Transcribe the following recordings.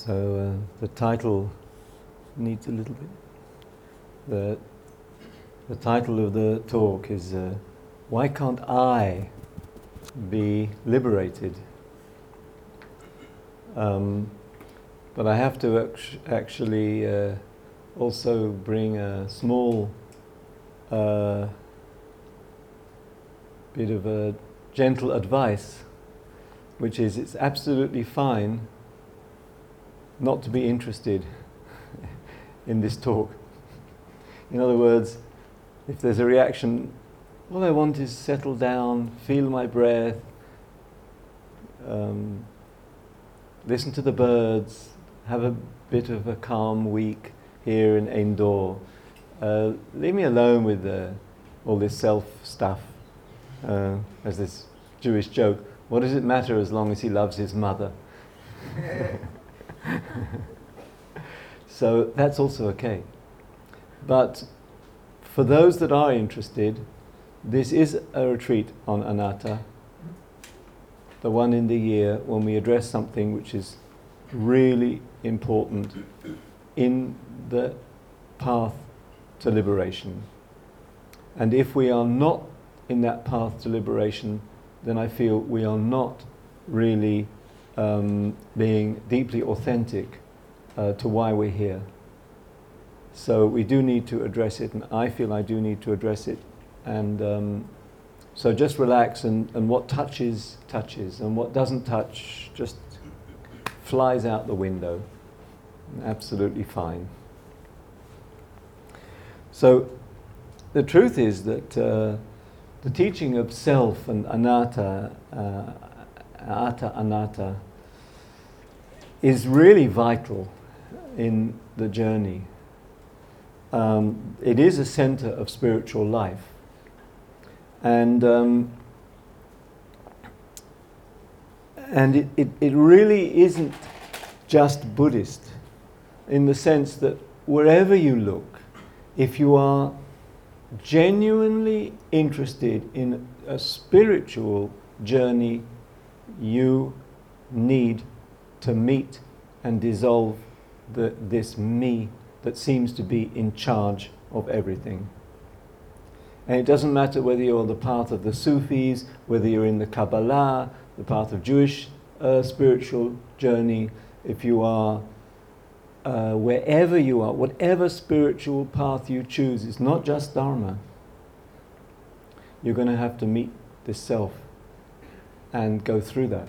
So the title needs a little bit. The title of the talk is Why Can't I Be Liberated? But I have to actually also bring a small bit of a gentle advice, which is it's absolutely fine not to be interested in this talk. In other words, if there's a reaction, all I want is settle down, feel my breath, listen to the birds, have a bit of a calm week here in Indore. Leave me alone with all this self stuff. As this Jewish joke, what does it matter as long as he loves his mother? So that's also okay. But for those that are interested, this is a retreat on anatta, the one in the year when we address something which is really important in the path to liberation. And if we are not in that path to liberation, then I feel we are not really being deeply authentic to why we're here. So we do need to address it, and I feel I do need to address it. And so just relax, and what touches, touches, and what doesn't touch just flies out the window. Absolutely fine. So the truth is that the teaching of self and anatta, anatta, is really vital in the journey. It is a center of spiritual life. And it really isn't just Buddhist, in the sense that wherever you look, if you are genuinely interested in a spiritual journey, you need to meet and dissolve this me that seems to be in charge of everything. And it doesn't matter whether you're on the path of the Sufis, whether you're in the Kabbalah, the path of Jewish spiritual journey, if you are wherever you are, whatever spiritual path you choose, it's not just Dharma. You're going to have to meet this self and go through that.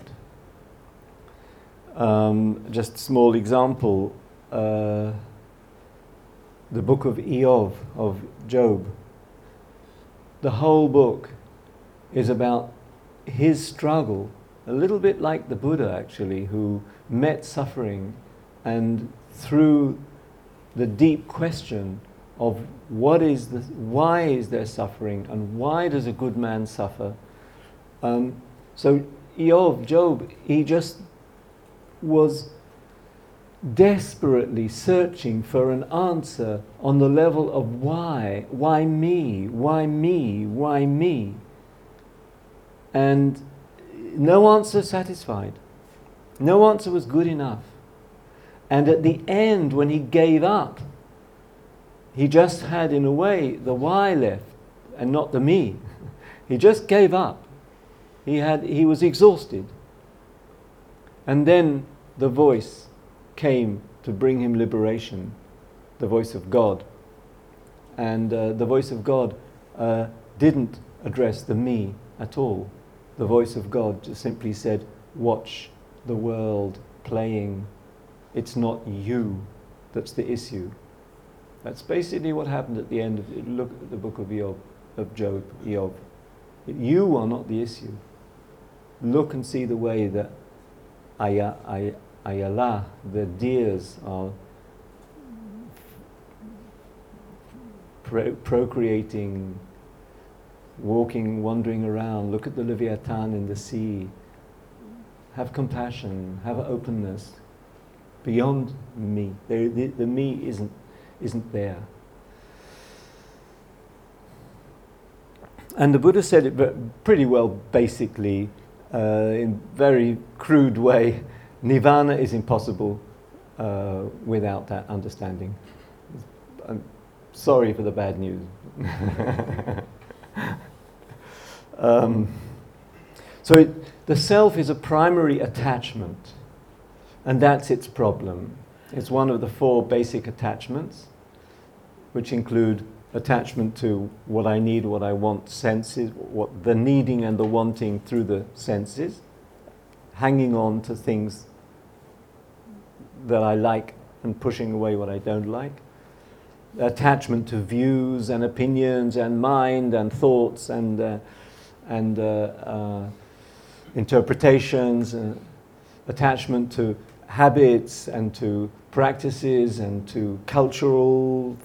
Just a small example, the book of Eov, of Job. The whole book is about his struggle, a little bit like the Buddha actually, who met suffering, and through the deep question of why is there suffering, and why does a good man suffer? So Job, he just was desperately searching for an answer on the level of why me, why me, why me? And no answer satisfied. No answer was good enough. And at the end, when he gave up, he just had, in a way, the why left and not the me. He just gave up. He was exhausted. And then the voice came to bring him liberation, the voice of God. And the voice of God didn't address the me at all. The voice of God just simply said, watch the world playing. It's not you that's the issue. That's basically what happened at the end of it. Look at the book of Job. You are not the issue. Look and see the way that Ayala, the deers, are procreating, walking, wandering around. Look at the Leviathan in the sea. Have compassion, have openness. Beyond me, the me isn't there. And the Buddha said it pretty well, basically, in very crude way. Nirvana is impossible. without that understanding. I'm sorry for the bad news. So the self is a primary attachment, and that's its problem. It's one of the 4 basic attachments, which include attachment to what I need, what I want, senses, what the needing and the wanting through the senses, hanging on to things that I like and pushing away what I don't like, attachment to views and opinions and mind and thoughts and interpretations, attachment to habits and to practices and to cultural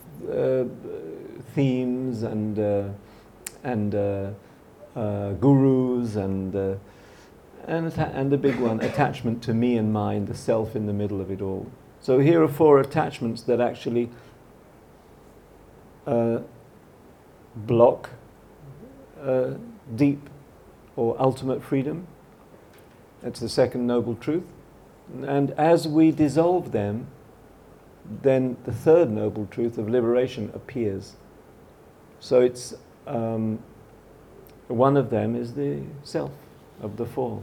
themes and gurus and the big one, attachment to me and mine, the self in the middle of it all. So here are 4 attachments that actually block deep or ultimate freedom. That's the second noble truth. And as we dissolve them, then the third noble truth of liberation appears. So it's one of them is the self of the 4.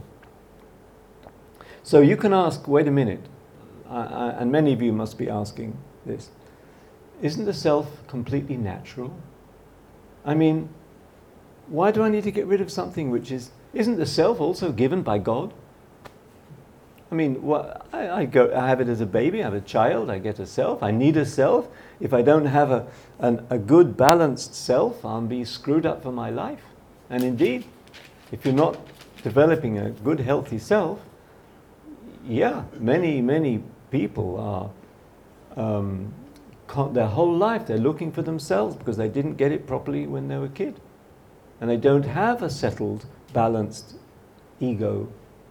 So you can ask, wait a minute, and many of you must be asking this, isn't the self completely natural? I mean, why do I need to get rid of something which isn't the self also given by God? I mean, I have it as a baby, I have a child, I get a self, I need a self. If I don't have a good balanced self, I'll be screwed up for my life. And indeed, if you're not developing a good healthy self, many people are, their whole life they're looking for themselves because they didn't get it properly when they were a kid. And they don't have a settled, balanced ego.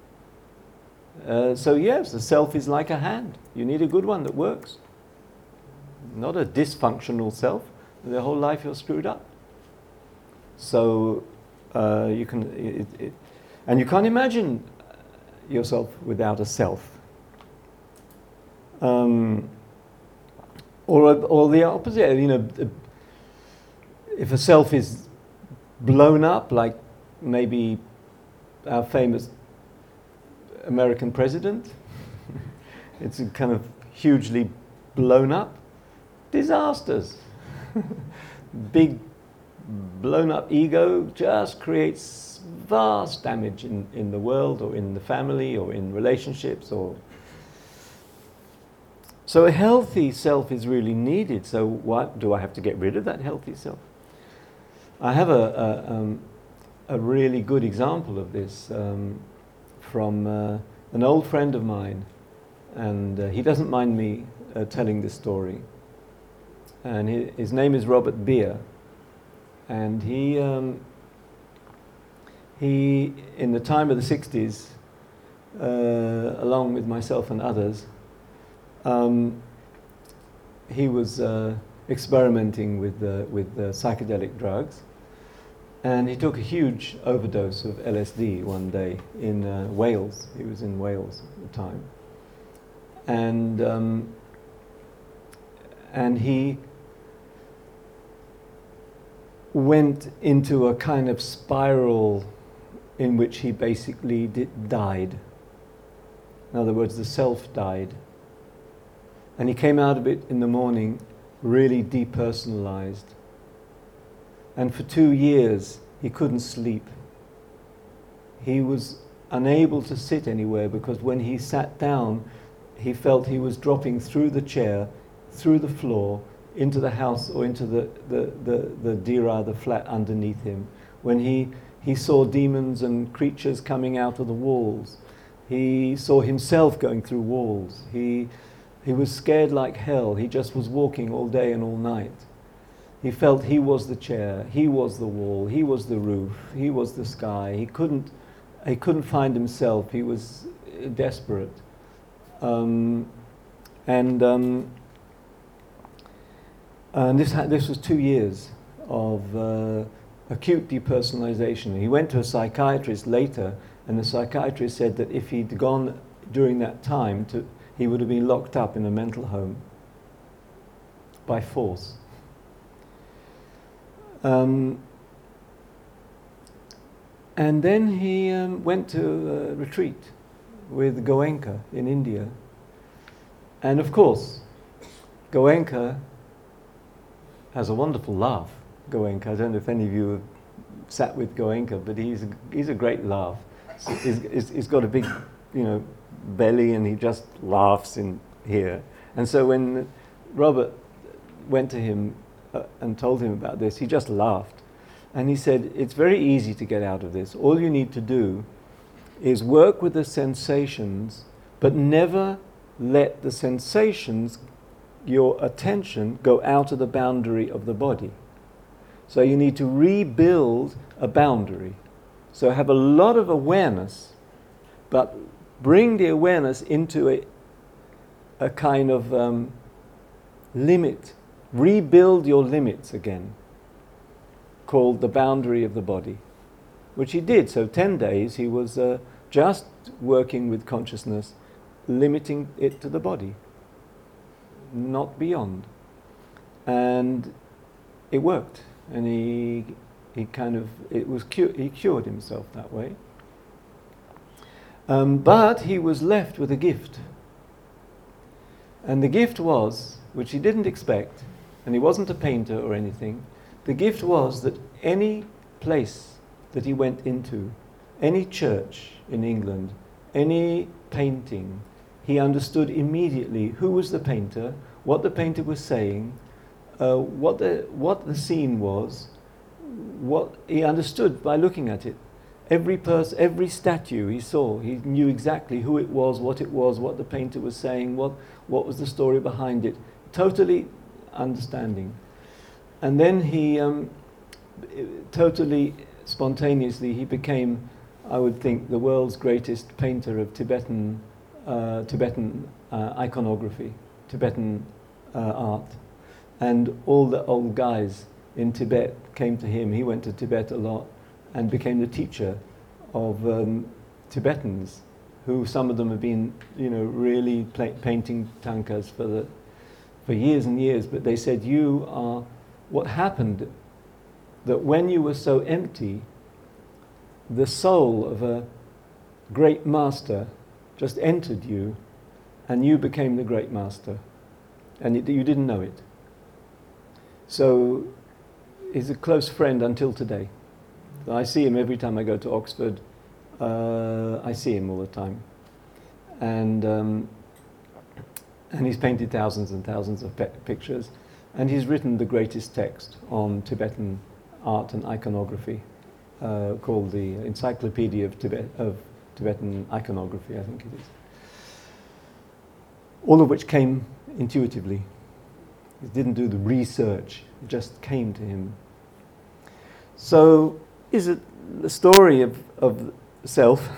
So yes, the self is like a hand. You need a good one that works. Not a dysfunctional self. The whole life you're screwed up. So you can, and you can't imagine yourself without a self. Or the opposite. You know, if a self is blown up, like maybe our famous American president, it's kind of hugely blown up. Disasters. Big blown up ego just creates vast damage in the world or in the family or in relationships. So a healthy self is really needed. So what do I have to get rid of that healthy self? I have a really good example of this from an old friend of mine, and he doesn't mind me telling this story. And his name is Robert Beer, and he in the time of the 60s, along with myself and others, he was experimenting with psychedelic drugs, and he took a huge overdose of LSD one day in Wales. He was in Wales at the time, and he went into a kind of spiral in which he basically died. In other words, the self died. And he came out of it in the morning really depersonalized. And for 2 years, he couldn't sleep. He was unable to sit anywhere because when he sat down, he felt he was dropping through the chair, through the floor, into the house or into the dira, the flat underneath him. When he saw demons and creatures coming out of the walls. He saw himself going through walls. He was scared like hell. He just was walking all day and all night. He felt he was the chair, he was the wall, he was the roof, he was the sky. He couldn't find himself. He was desperate. And this was 2 years of acute depersonalization. He went to a psychiatrist later, and the psychiatrist said that if he'd gone during that time he would have been locked up in a mental home by force. And then he went to a retreat with Goenka in India. And of course, Goenka has a wonderful laugh. Goenka, I don't know if any of you have sat with Goenka, but he's a great laugh. He's got a big, belly, and he just laughs in here. And so when Robert went to him and told him about this, he just laughed. And he said, it's very easy to get out of this. All you need to do is work with the sensations, but never let the sensations, your attention, go out of the boundary of the body. So you need to rebuild a boundary. So have a lot of awareness, but bring the awareness into a kind of limit. Rebuild your limits again, called the boundary of the body, which he did. So 10 days he was just working with consciousness, limiting it to the body, not beyond. And it worked. And he cured himself that way. But he was left with a gift. And the gift was, which he didn't expect, and he wasn't a painter or anything, the gift was that any place that he went into, any church in England, any painting, he understood immediately who was the painter, what the painter was saying, what the scene was. What he understood by looking at it. Every statue he saw, he knew exactly who it was, what the painter was saying, what was the story behind it. Totally understanding. And then he totally spontaneously he became, I would think, the world's greatest painter of Tibetan iconography, Tibetan art. And all the old guys in Tibet came to him. He went to Tibet a lot and became the teacher of Tibetans, who some of them have been, really painting tankas for years and years. But they said, you are what happened, that when you were so empty, the soul of a great master just entered you, and you became the great master, and you didn't know it. So he's a close friend until today. I see him every time I go to Oxford. I see him all the time. And he's painted thousands and thousands of pictures. And he's written the greatest text on Tibetan art and iconography, called the Encyclopedia of Tibetan Iconography, I think it is. All of which came intuitively. He didn't do the research, it just came to him. So, is it the story of self?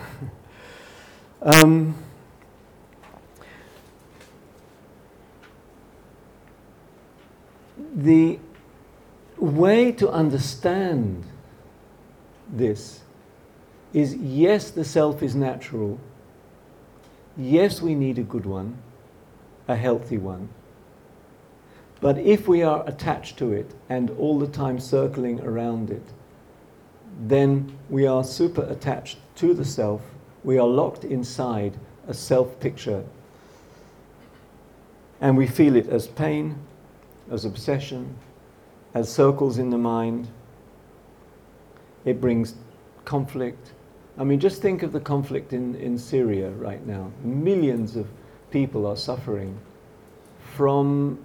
The way to understand this is, yes, the self is natural. Yes, we need a good one, a healthy one. But if we are attached to it and all the time circling around it, then we are super attached to the self. We are locked inside a self picture. And we feel it as pain, as obsession, as circles in the mind. It brings conflict. I mean, just think of the conflict in Syria right now. Millions of people are suffering from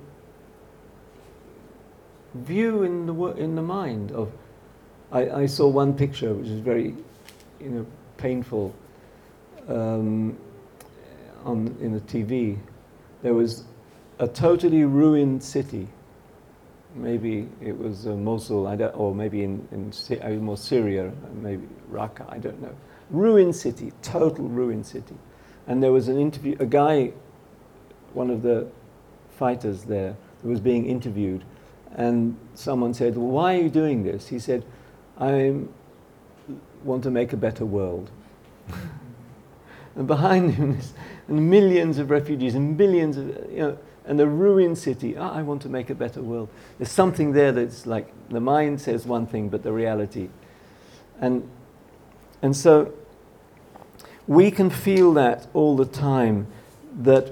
view in the mind of. I saw one picture which is very, painful. In the TV, there was a totally ruined city. Maybe it was Mosul, or maybe in more Syria, maybe Raqqa, I don't know. Ruined city, total ruined city. And there was an interview, a guy, one of the fighters there, who was being interviewed, and someone said, well, why are you doing this? He said, I want to make a better world. and behind him and millions of refugees and billions of, and a ruined city. I want to make a better world. There's something there that's like the mind says one thing, but the reality. And so we can feel that all the time, that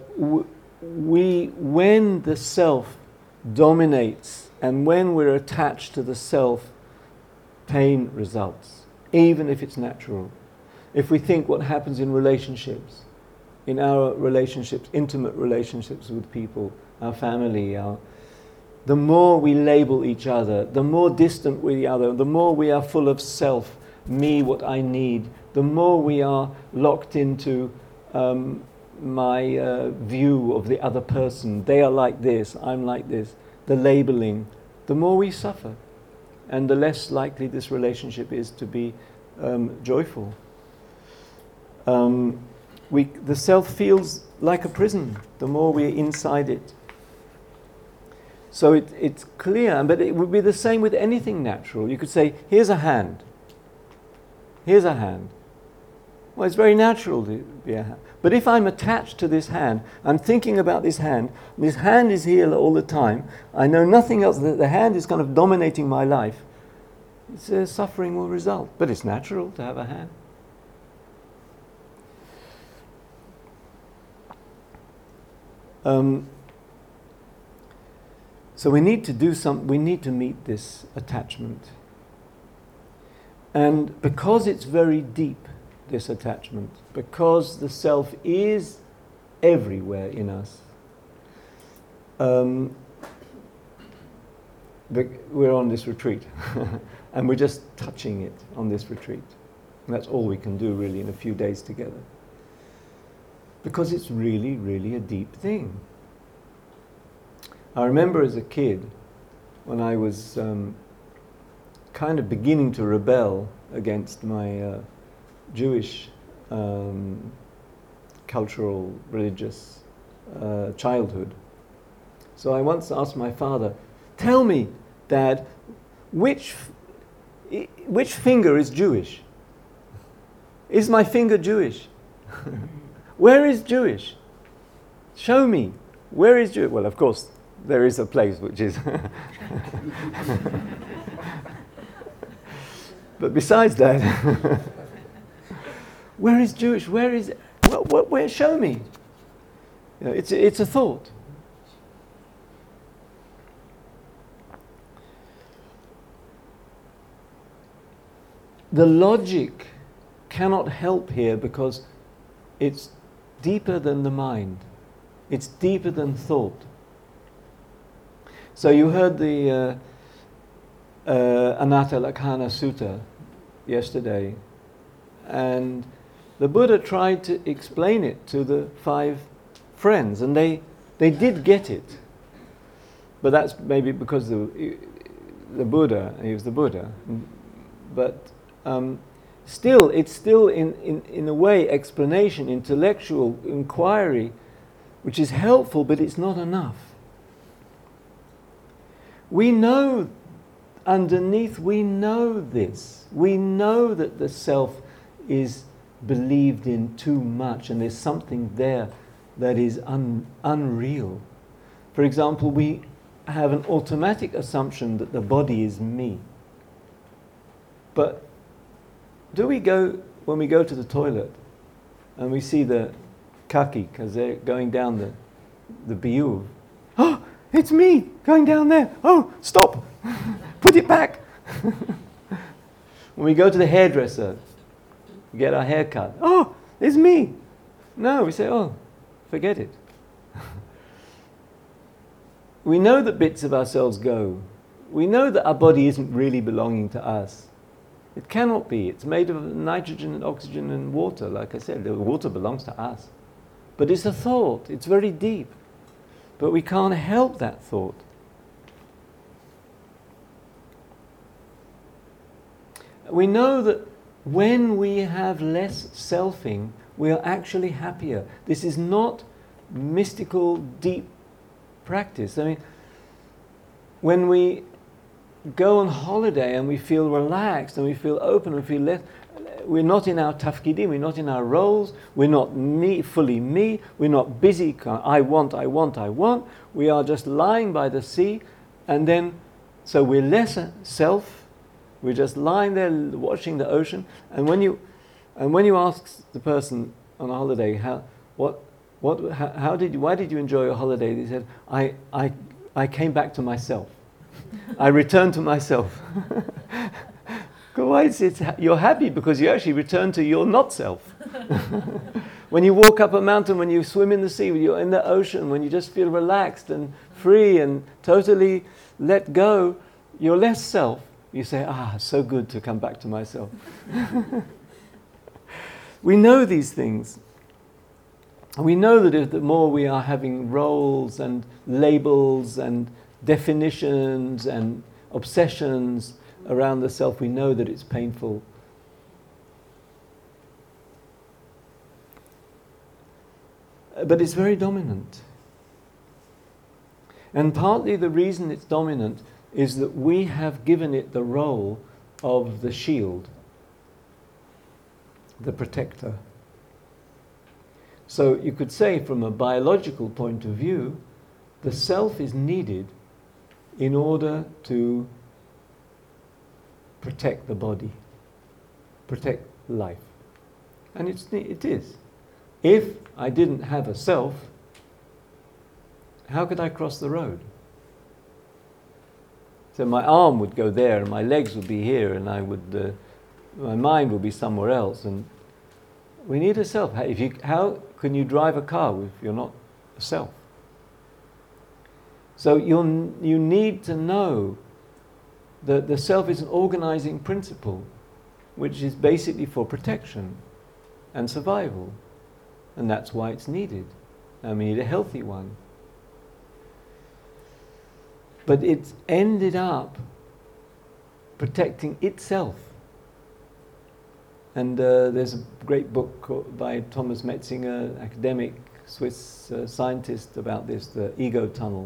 when the self dominates and when we're attached to the self, pain results, even if it's natural. If we think what happens in relationships, in our relationships, intimate relationships with people, our family, the more we label each other, the more distant we are, the more we are full of self, me, what I need, the more we are locked into my view of the other person. They are like this, I'm like this. The labeling, the more we suffer, and the less likely this relationship is to be joyful. The self feels like a prison the more we're inside it. So it's clear, but it would be the same with anything natural. You could say, here's a hand. Here's a hand. Well, it's very natural to be a hand. But if I'm attached to this hand, I'm thinking about this hand is here all the time, I know nothing else, the hand is kind of dominating my life, suffering will result. But it's natural to have a hand. So we need to do we need to meet this attachment. And because it's very deep, this attachment, because the self is everywhere in us, we're on this retreat and we're just touching it on this retreat. And that's all we can do really in a few days together. Because it's really, really a deep thing. I remember as a kid, when I was kind of beginning to rebel against my Jewish cultural, religious childhood. So I once asked my father, tell me, Dad, which finger is Jewish? Is my finger Jewish? Where is Jewish? Show me. Where is Jewish? Well, of course, there is a place which is... But besides that, where is Jewish? Where is... Where? Show me. You know, it's a thought. The logic cannot help here because it's deeper than the mind. It's deeper than thought. So you heard the Anatta Lakkhana Sutta yesterday, and the Buddha tried to explain it to the 5 friends, and they did get it. But that's maybe because the Buddha, he was the Buddha. But still, it's still in a way explanation, intellectual inquiry, which is helpful, but it's not enough. We know underneath, we know this. We know that the self is believed in too much, and there's something there that is unreal. For example, we have an automatic assumption that the body is me. But do we go, when we go to the toilet and we see the kaki, because they're going down the biyuv, oh, it's me going down there. Oh, stop. Put it back. When we go to the hairdresser, we get our hair cut. Oh, it's me. No, we say, oh, forget it. We know that bits of ourselves go. We know that our body isn't really belonging to us. It cannot be. It's made of nitrogen and oxygen and water. Like I said, the water belongs to us. But it's a thought. It's very deep. But we can't help that thought. We know that when we have less selfing, we are actually happier. This is not mystical, deep practice. I mean, when we go on holiday and we feel relaxed and we feel open and we feel we're not in our tafkidim, we're not in our roles, we're not fully me, we're not busy, I want. We are just lying by the sea, and then, so we're less self, we're just lying there watching the ocean, and when you ask the person on a holiday, why did you enjoy your holiday? They said, I came back to myself. I returned to myself. Why you're happy because you actually return to your not self. When you walk up a mountain, when you swim in the sea, when you're in the ocean, when you just feel relaxed and free and totally let go, you're less self. You say, so good to come back to myself. We know these things. We know that if the more we are having roles and labels and definitions and obsessions around the self, we know that it's painful. But it's very dominant. And partly the reason it's dominant is that we have given it the role of the shield, the protector. So you could say from a biological point of view, the self is needed in order to protect the body, protect life. And it is. If I didn't have a self, how could I cross the road? So my arm would go there and my legs would be here and my mind would be somewhere else. And we need a self. How can you drive a car if you're not a self? So you need to know that the self is an organizing principle, which is basically for protection and survival. And that's why it's needed. And we need a healthy one. But it's ended up protecting itself. And there's a great book by Thomas Metzinger, academic Swiss scientist, about this, the ego tunnel.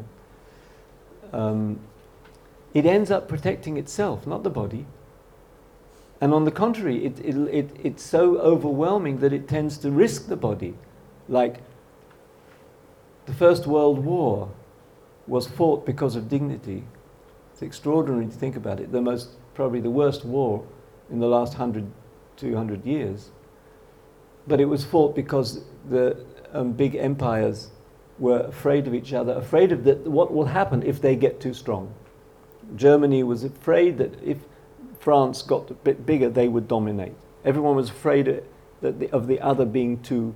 It ends up protecting itself, not the body. And on the contrary, it's so overwhelming that it tends to risk the body. Like the First World War was fought because of dignity. It's extraordinary to think about it. Probably the worst war in the last 100, 200 years. But it was fought because the big empires were afraid of each other, afraid of what will happen if they get too strong. Germany was afraid that if France got a bit bigger, they would dominate. Everyone was afraid of the other being too...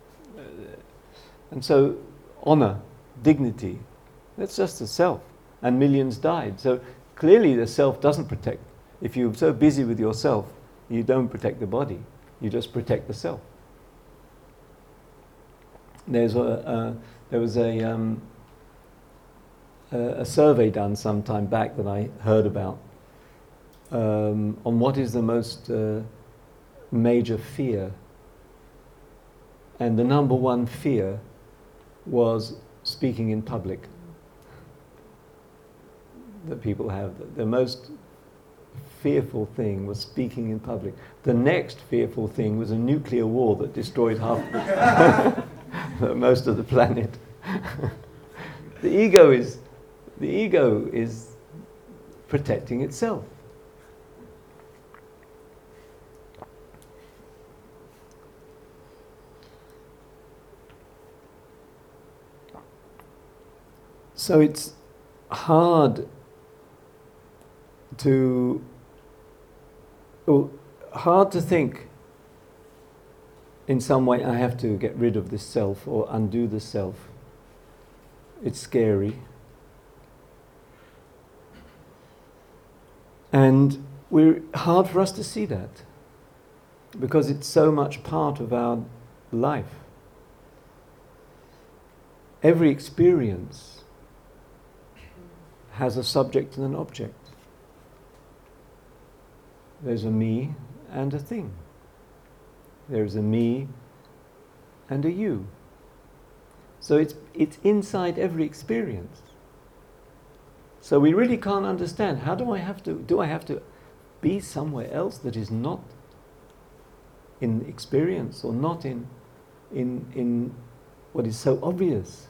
and so, honor, dignity, that's just the self. And millions died. So clearly the self doesn't protect. If you're so busy with yourself, you don't protect the body. You just protect the self. There was a survey done some time back that I heard about on what is the most major fear. And the number one fear was speaking in public. That people have. The most fearful thing was speaking in public. The next fearful thing was a nuclear war that destroyed most of the planet. The ego is protecting itself. So it's hard to think in some way I have to get rid of this self or undo the self. It's scary. And hard for us to see that because it's so much part of our life. Every experience has a subject and an object. There's a me and a thing. There's a me and a you. So it's inside every experience. So we really can't understand, do I have to be somewhere else that is not in experience or not in what is so obvious?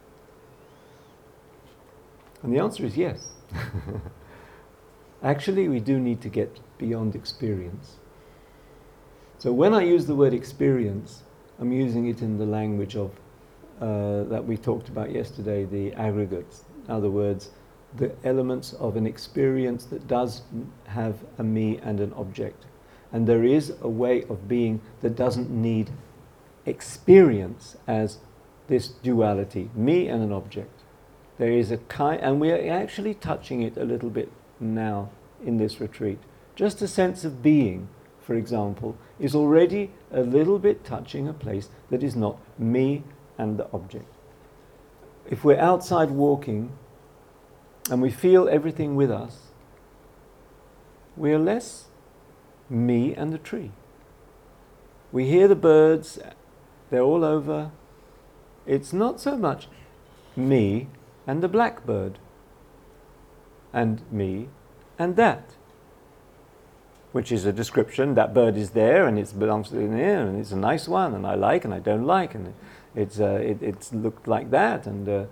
And the answer is yes. Actually, we do need to get beyond experience. So when I use the word experience, I'm using it in the language of that we talked about yesterday, the aggregates. In other words, the elements of an experience that does have a me and an object. And there is a way of being that doesn't need experience as this duality, me and an object. There is a kind, and we are actually touching it a little bit now in this retreat. Just a sense of being, for example, is already a little bit touching a place that is not me and the object. If we're outside walking and we feel everything with us, we are less me and the tree. We hear the birds, they're all over. It's not so much me and the blackbird, and me and that, which is a description. That bird is there, and it belongs to here, and it's a nice one, and I like, and I don't like, and it's looked like that, and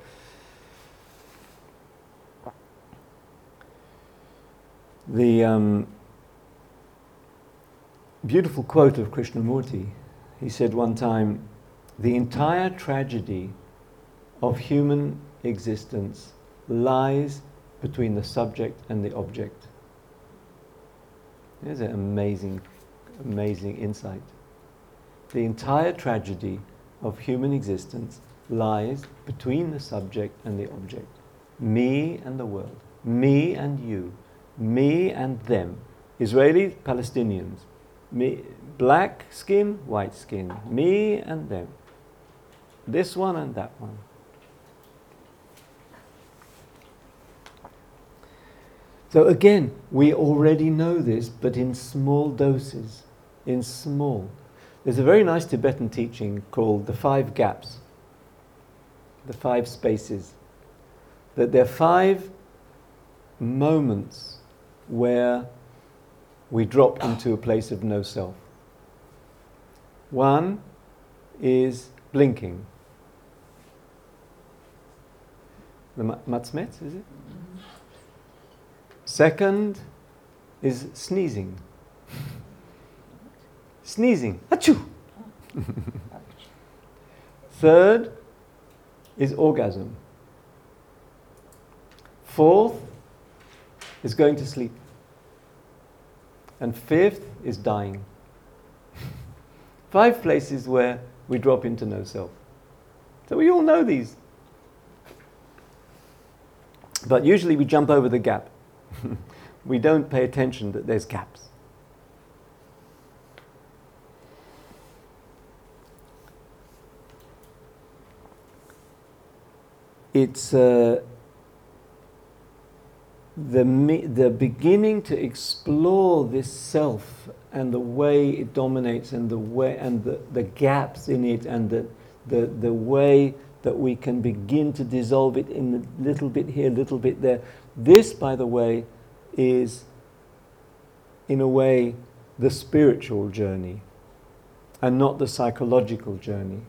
the beautiful quote of Krishnamurti. He said one time, "The entire tragedy of human existence lies between the subject and the object." There's an amazing, amazing insight. The entire tragedy of human existence lies between the subject and the object. Me and the world. Me and you. Me and them. Israelis, Palestinians. Me, black skin, white skin. Me and them. This one and that one. So again, we already know this, but in small doses, in small. There's a very nice Tibetan teaching called the 5 gaps, the 5 spaces. That there are 5 moments where we drop into a place of no self. One is blinking. The matzmet, is it? Second is sneezing. Sneezing. Achoo! Third is orgasm. Fourth is going to sleep. And fifth is dying. 5 places where we drop into no self. So we all know these. But usually we jump over the gap. We don't pay attention that there's gaps. It's the beginning to explore this self and the way it dominates, and the way and the gaps in it, and the way that we can begin to dissolve it in a little bit here, little bit there. This, by the way, is in a way the spiritual journey and not the psychological journey.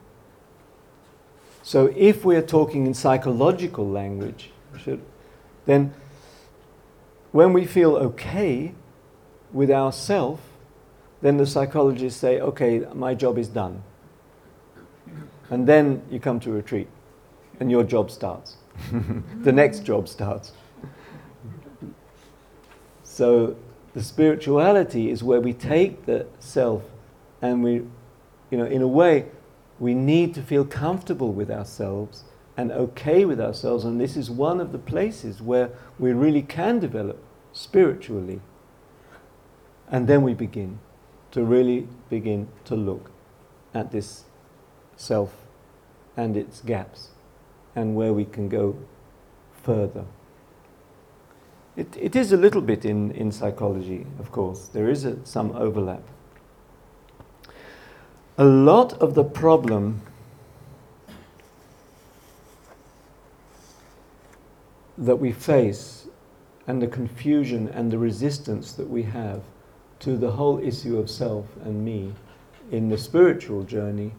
So if we are talking in psychological language, then when we feel okay with ourself, then the psychologists say, okay, my job is done. And then you come to retreat and your job starts. The next job starts. So the spirituality is where we take the self and we, in a way, we need to feel comfortable with ourselves and okay with ourselves, and this is one of the places where we really can develop spiritually. And then we begin to look at this self and its gaps and where we can go further. It is a little bit in psychology, of course. There is some overlap. A lot of the problem that we face and the confusion and the resistance that we have to the whole issue of self and me in the spiritual journey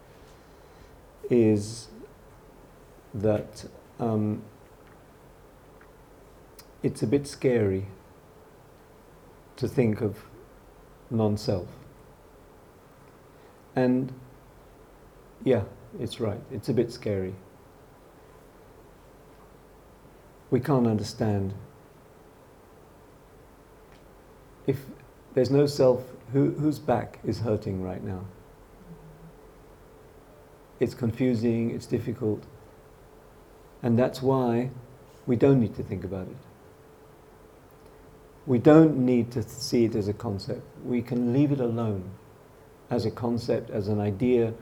is that it's a bit scary to think of non-self. And yeah, it's right, it's a bit scary. We can't understand. If there's no self, whose back is hurting right now? It's confusing, it's difficult. And that's why we don't need to think about it. We don't need to see it as a concept. We can leave it alone as a concept, as an idea.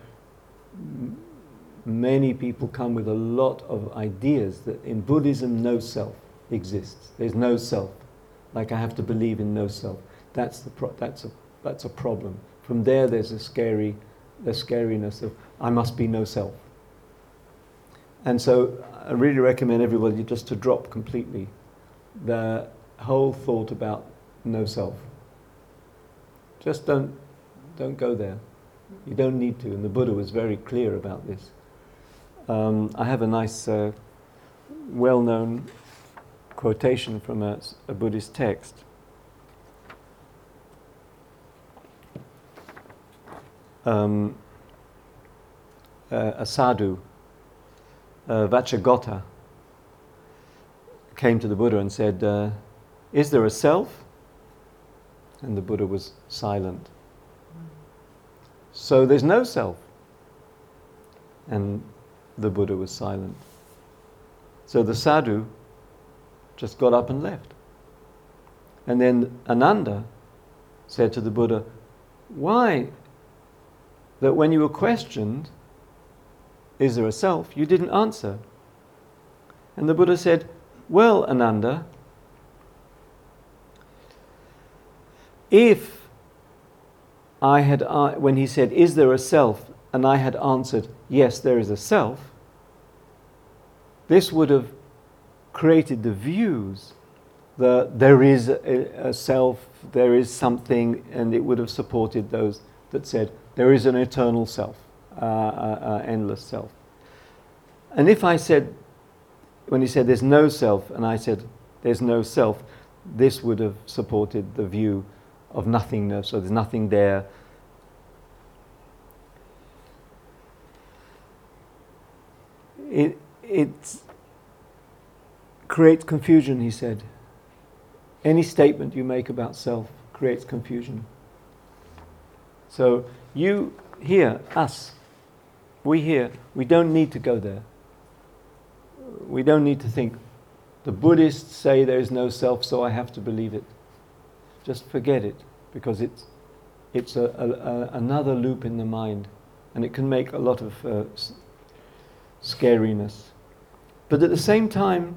Many people come with a lot of ideas that in Buddhism no self exists. There's no self. Like I have to believe in no self. That's a problem. From there, there's the scariness of I must be no self. And so I really recommend everybody just to drop completely the whole thought about no self. Just don't go there. You don't need to. And the Buddha was very clear about this. I have a nice, well-known quotation from a Buddhist text. A sadhu, Vacchagotta, came to the Buddha and said, is there a self? And the Buddha was silent. So there's no self. And the Buddha was silent. So the sadhu just got up and left. And then Ananda said to the Buddha, why that when you were questioned, is there a self, you didn't answer? And the Buddha said, well, Ananda, if I had, when he said, is there a self, and I had answered, yes, there is a self, this would have created the views that there is a self, there is something, and it would have supported those that said, there is an eternal self, endless self. And if I said, when he said there's no self, and I said there's no self, this would have supported the view of nothingness, so there's nothing there. It creates confusion, he said. Any statement you make about self creates confusion. So you here, us, we here, we don't need to go there. We don't need to think, the Buddhists say there is no self, so I have to believe it. Just forget it, because it's another loop in the mind, and it can make a lot of scariness. But at the same time,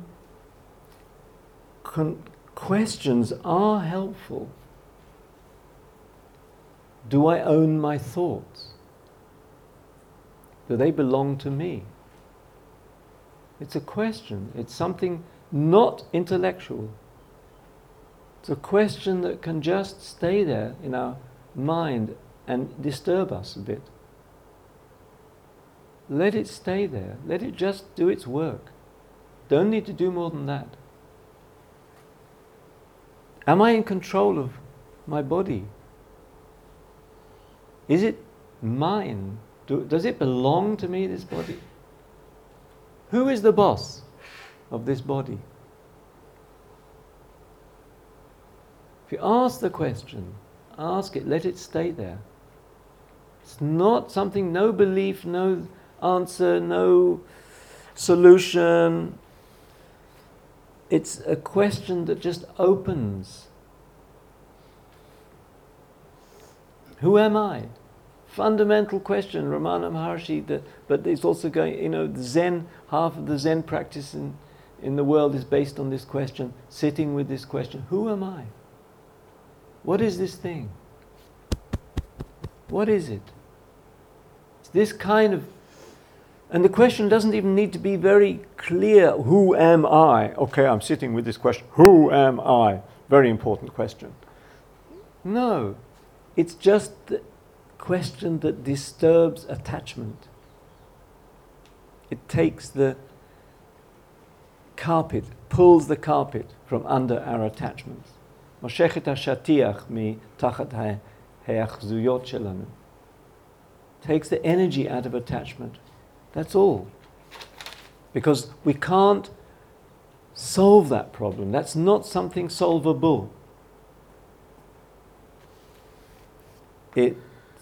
questions are helpful. Do I own my thoughts? Do they belong to me? It's a question. It's something not intellectual. It's a question that can just stay there in our mind and disturb us a bit. Let it stay there. Let it just do its work. Don't need to do more than that. Am I in control of my body? Is it mine? Does it belong to me, this body? Who is the boss of this body? If you ask the question, ask it, let it stay there. It's not something, no belief, no answer, no solution. It's a question that just opens. Who am I? Fundamental question, Ramana Maharshi, but it's also going, the Zen, half of the Zen practice in the world is based on this question, sitting with this question, who am I? What is this thing? What is it? It's this kind of, and the question doesn't even need to be very clear, who am I? Okay, I'm sitting with this question, who am I? Very important question. No, it's just question that disturbs attachment. It takes the carpet, pulls the carpet from under our attachments. מושך את השטיח מתחת ההאחזויות שלנו. Takes the energy out of attachment. That's all. Because we can't solve that problem. That's not something solvable. It's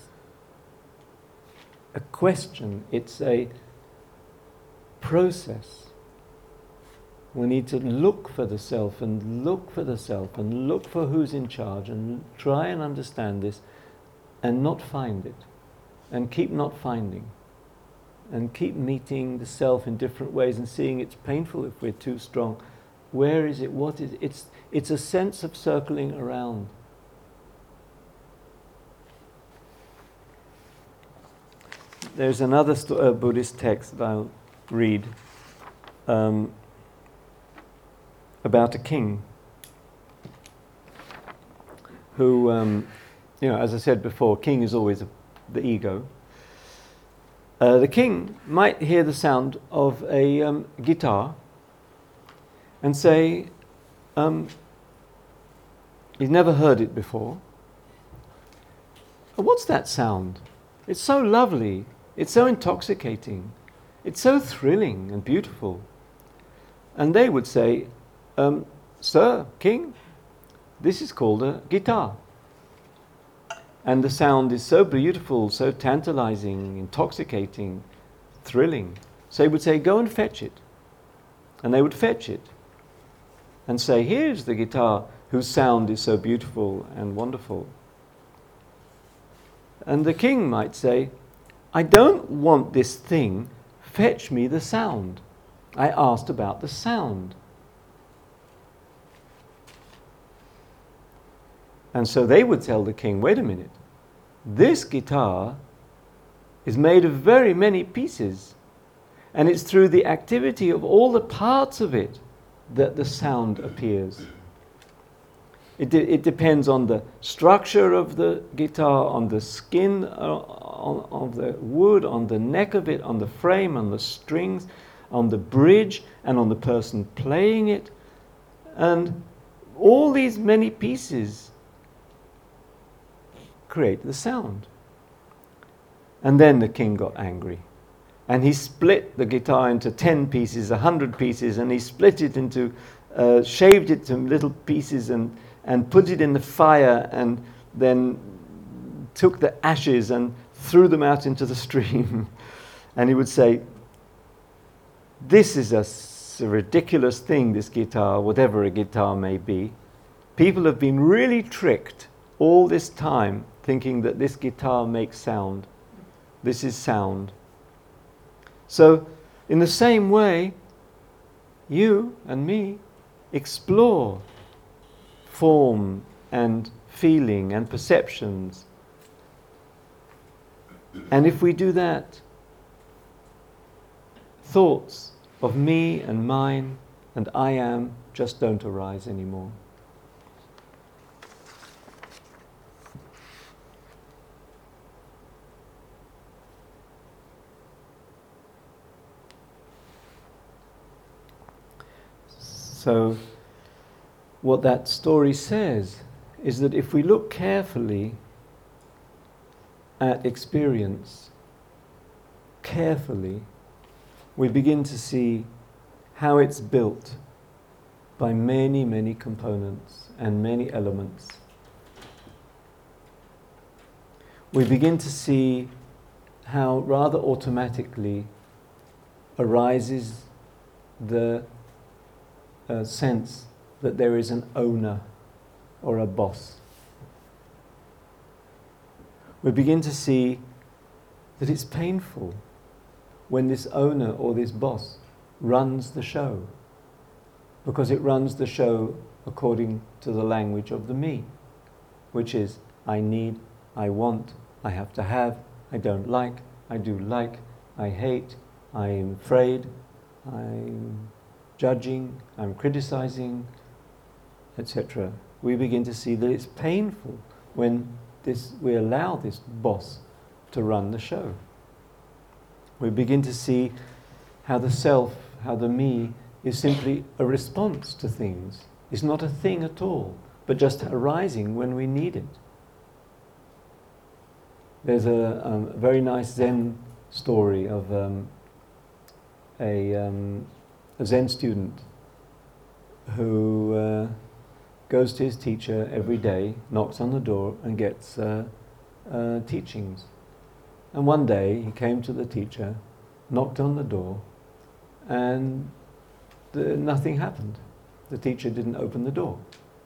a question, it's a process. We need to look for the self and look for the self and look for who's in charge and try and understand this and not find it and keep not finding and keep meeting the self in different ways and seeing it's painful if we're too strong. Where is it? What is it? It's a sense of circling around. There's another Buddhist text that I'll read about a king who, as I said before, king is always the ego. The king might hear the sound of a guitar and say, he's never heard it before. What's that sound? It's so lovely. It's so intoxicating. It's so thrilling and beautiful. And they would say, Sir, King, this is called a guitar. And the sound is so beautiful, so tantalizing, intoxicating, thrilling. So he would say, go and fetch it. And they would fetch it and say, here's the guitar whose sound is so beautiful and wonderful. And the king might say, I don't want this thing, fetch me the sound. I asked about the sound. And so they would tell the king, wait a minute, this guitar is made of very many pieces, and it's through the activity of all the parts of it that the sound appears. It depends on the structure of the guitar, on the skin of the wood, on the neck of it, on the frame, on the strings, on the bridge, and on the person playing it. And all these many pieces create the sound. And then the king got angry. And he split the guitar into 10 pieces, 100 pieces, and he split it into, shaved it to little pieces and put it in the fire, and then took the ashes and threw them out into the stream. And he would say, this is a ridiculous thing, this guitar, whatever a guitar may be. People have been really tricked all this time thinking that this guitar makes sound. This is sound. So, in the same way, you and me explore form and feeling and perceptions. And if we do that, thoughts of me and mine and I am just don't arise anymore. So, what that story says is that if we look carefully at experience, carefully, we begin to see how it's built by many, many components and many elements. We begin to see how rather automatically arises the sense that there is an owner or a boss. We begin to see that it's painful when this owner or this boss runs the show, because it runs the show according to the language of the me, which is I need, I want, I have to have, I don't like, I do like, I hate, I'm afraid, I'm judging, I'm criticizing, etc. We begin to see that it's painful when we allow this boss to run the show. We begin to see how the self, how the me, is simply a response to things. It's not a thing at all, but just arising when we need it. There's a very nice Zen story of a Zen student who goes to his teacher every day, knocks on the door and gets teachings. And one day he came to the teacher, knocked on the door, and nothing happened. The teacher didn't open the door.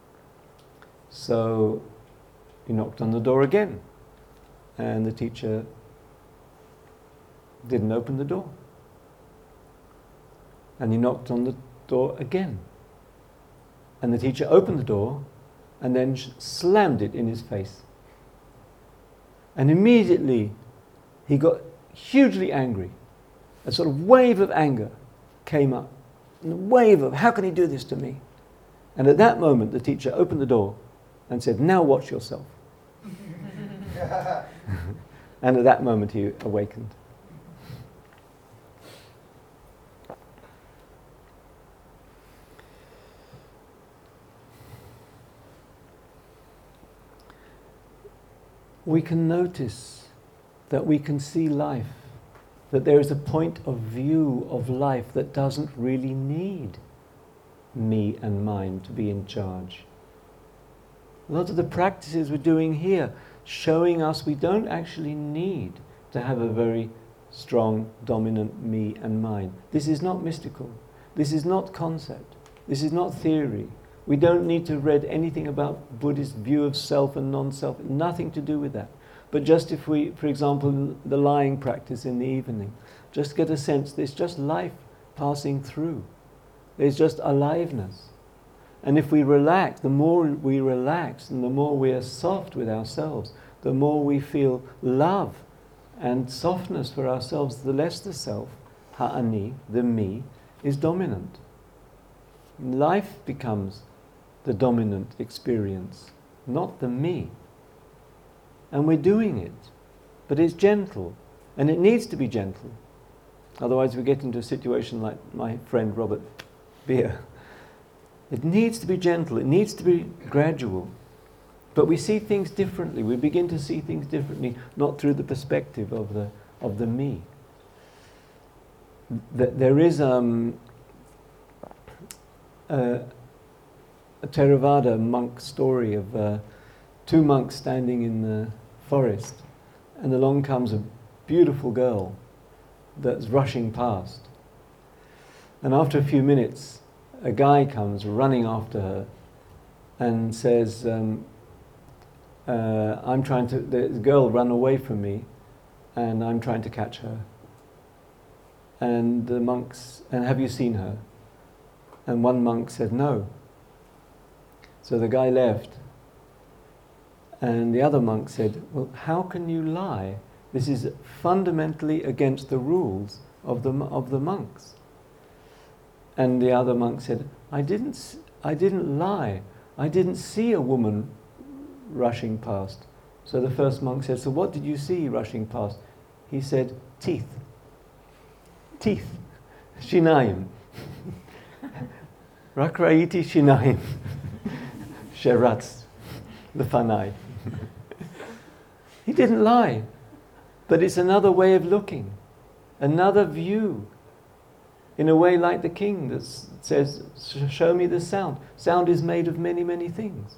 So he knocked on the door again, and the teacher didn't open the door. And he knocked on the door again. And the teacher opened the door and then slammed it in his face. And immediately he got hugely angry. A sort of wave of anger came up. And a wave of, how can he do this to me? And at that moment the teacher opened the door and said, now watch yourself. And at that moment he awakened. We can notice that we can see life, that there is a point of view of life that doesn't really need me and mine to be in charge. A lot of the practices we're doing here showing us we don't actually need to have a very strong, dominant me and mine. This is not mystical. This is not concept. This is not theory. We don't need to read anything about Buddhist view of self and non-self, nothing to do with that. But just if we, for example, the lying practice in the evening, just get a sense there's just life passing through. There's just aliveness. And if we relax, the more we relax and the more we are soft with ourselves, the more we feel love and softness for ourselves, the less the self, ha'ani, the me, is dominant. Life becomes the dominant experience, not the me. And we're doing it. But it's gentle. And it needs to be gentle. Otherwise we get into a situation like my friend Robert Beer. It needs to be gentle. It needs to be gradual. But we see things differently. We begin to see things differently, not through the perspective of the me. There is a Theravada monk story of two monks standing in the forest, and along comes a beautiful girl that's rushing past. And after a few minutes, a guy comes running after her and says, the girl ran away from me and I'm trying to catch her. And the monks, and have you seen her? And one monk said, no. So the guy left. And the other monk said, well, how can you lie? This is fundamentally against the rules of the monks. And the other monk said, I didn't lie. I didn't see a woman rushing past. So the first monk said, so what did you see rushing past? He said, teeth. Teeth. Shinayim. Rakraiti shinayim. Sheratz. Lefanai. He didn't lie. But it's another way of looking. Another view. In a way like the king that says, show me the sound. Sound is made of many, many things.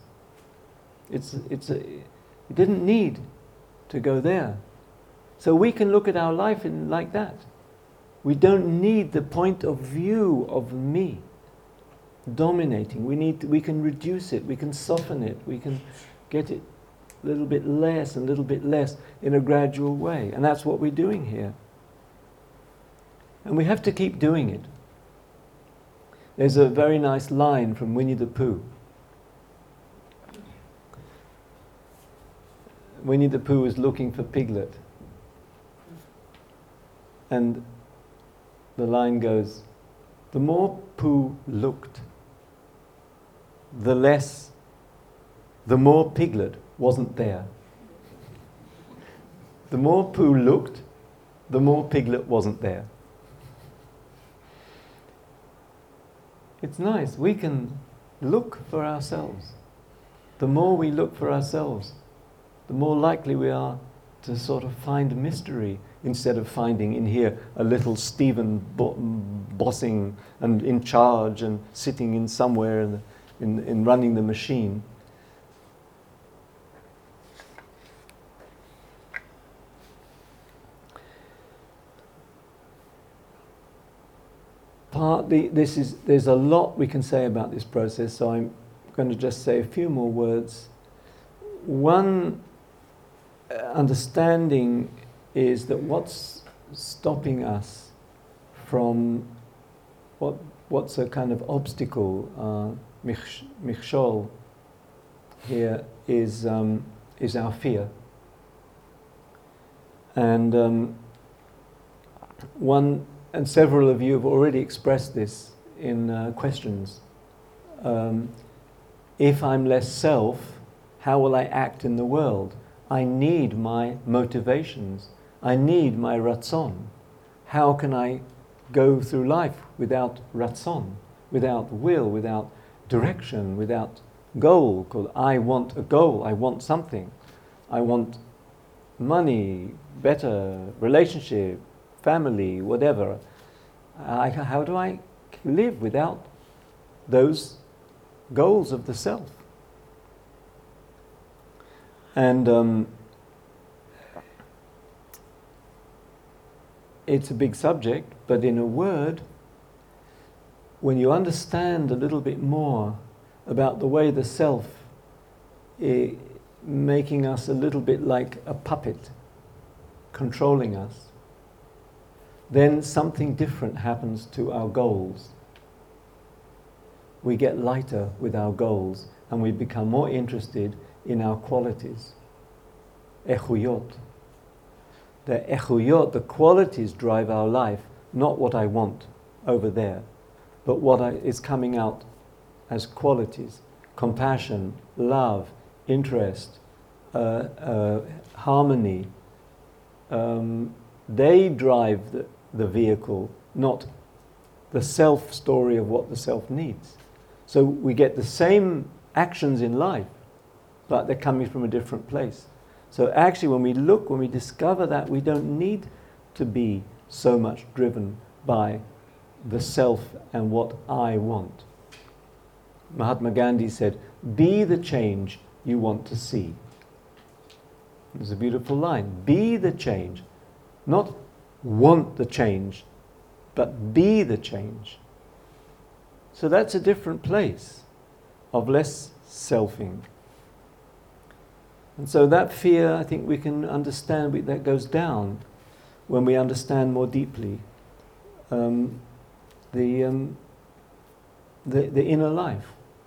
It didn't need to go there. So we can look at our life like that. We don't need the point of view of me dominating. We can reduce it, we can soften it, we can get it a little bit less and a little bit less in a gradual way. And that's what we're doing here. And we have to keep doing it. There's a very nice line from Winnie the Pooh. Winnie the Pooh is looking for Piglet. And the line goes, the more Pooh looked, the more Piglet wasn't there. The more Pooh looked, the more Piglet wasn't there. It's nice. We can look for ourselves. The more we look for ourselves, the more likely we are to sort of find a mystery instead of finding in here a little Stephen bossing and in charge and sitting in somewhere in running the machine. There's a lot we can say about this process, so I'm going to just say a few more words. One understanding is that what's stopping us from what's a kind of obstacle, mikshol, here is our fear. And several of you have already expressed this in questions. If I'm less self, how will I act in the world? I need my motivations. I need my ratzon. How can I go through life without ratzon, without will, without direction, without goal? Because I want a goal, I want something. I want money, better relationship, family, whatever. How do I live without those goals of the self? And it's a big subject, but in a word, when you understand a little bit more about the way the self is making us a little bit like a puppet, controlling us, then something different happens to our goals. We get lighter with our goals and we become more interested in our qualities. Echuyot. The echuyot, the qualities drive our life, not what I want over there, but what is coming out as qualities. Compassion, love, interest, harmony. They drive the vehicle, not the self story of what the self needs. So we get the same actions in life, but they're coming from a different place. So actually when we discover that, we don't need to be so much driven by the self and what I want. Mahatma Gandhi said, be the change you want to see. It's a beautiful line. Be the change. Not want the change, but be the change. So that's a different place of less selfing. And so that fear, I think we can understand, that goes down when we understand more deeply the inner life.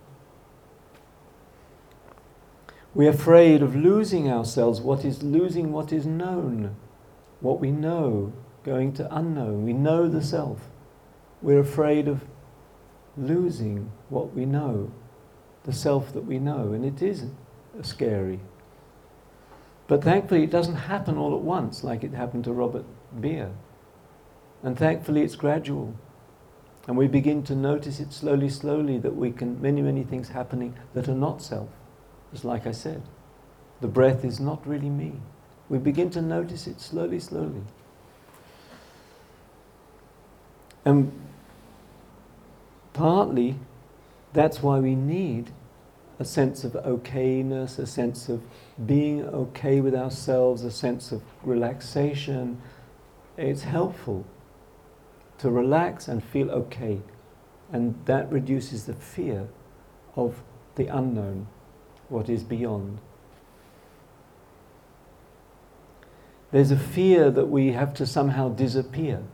We're afraid of losing ourselves, losing what is known, what we know, going to unknown. We know the self. We're afraid of losing what we know, the self that we know, and it is scary. But thankfully it doesn't happen all at once like it happened to Robert Beer. And thankfully it's gradual. And we begin to notice it slowly that we can, many things happening that are not self. Just like I said, the breath is not really me. We begin to notice it slowly. And partly that's why we need a sense of okayness, a sense of being okay with ourselves, a sense of relaxation. It's helpful to relax and feel okay. And that reduces the fear of the unknown, what is beyond. There's a fear that we have to somehow disappear.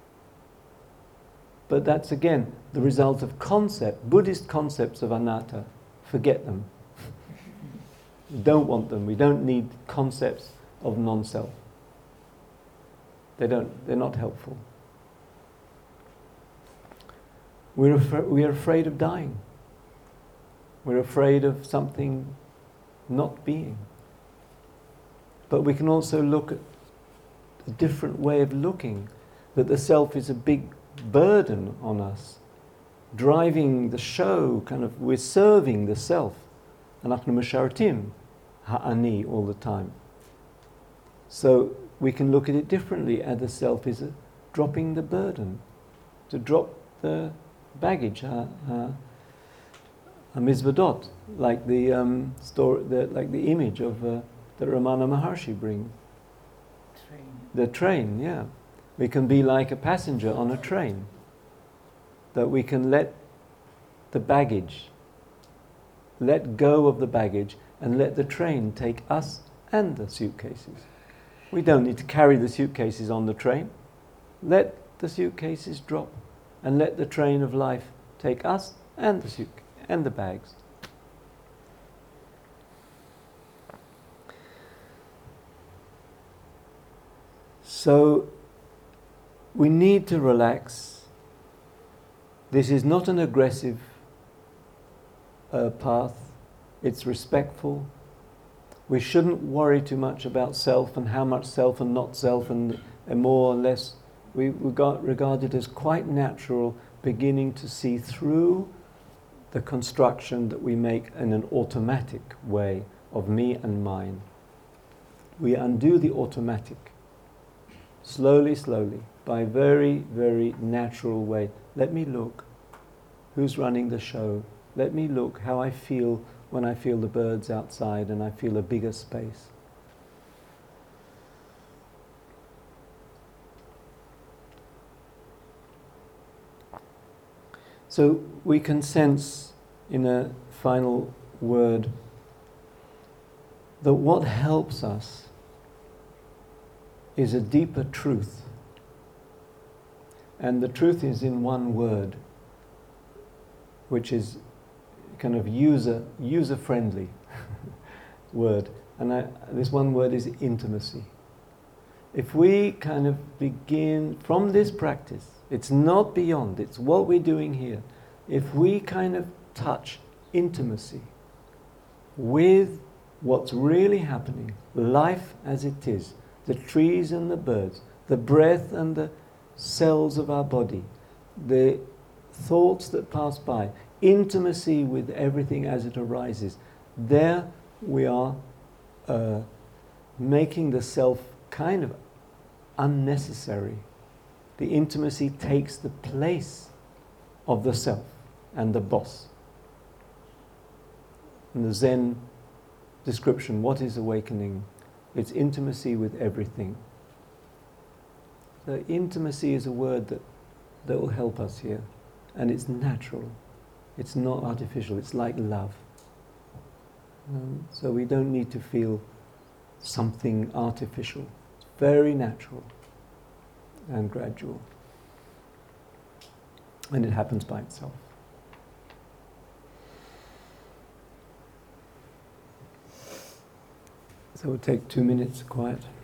But that's again the result of Buddhist concepts of anatta. Forget them. We don't want them. We don't need concepts of non-self. They're not helpful. We're afraid of dying. We're afraid of something not being. But we can also look at a different way of looking, that the self is a big burden on us, driving the show, kind of, we're serving the self. אנחנו משרתים ha'ani all the time. So we can look at it differently, as the self is dropping the burden, to drop the baggage, mizvadot, like the story, like the image of that Ramana Maharshi brings. The train, yeah. We can be like a passenger on a train, that we can let the baggage, let go of the baggage, and let the train take us and the suitcases. We don't need to carry the suitcases on the train. Let the suitcases drop, and let the train of life take us and the bags. So we need to relax. This is not an aggressive path. It's respectful. We shouldn't worry too much about self and how much self and not self and more or less. We regard it as quite natural, beginning to see through the construction that we make in an automatic way of me and mine. We undo the automatic, slowly, slowly, by a very, very natural way. Let me look who's running the show. Let me look how I feel when I feel the birds outside and I feel a bigger space. So we can sense, in a final word, that what helps us is a deeper truth. And the truth is in one word, which is kind of user-friendly word. And this one word is intimacy. If we kind of begin from this practice, it's not beyond, it's what we're doing here. If we kind of touch intimacy with what's really happening, life as it is, the trees and the birds, the breath and the cells of our body, the thoughts that pass by, intimacy with everything as it arises, there we are making the self kind of unnecessary. The intimacy takes the place of the self and the boss. In the Zen description, what is awakening? It's intimacy with everything. So intimacy is a word that will help us here. And it's natural. It's not artificial. It's like love. So we don't need to feel something artificial. It's very natural and gradual. And it happens by itself. So we'll take 2 minutes quiet.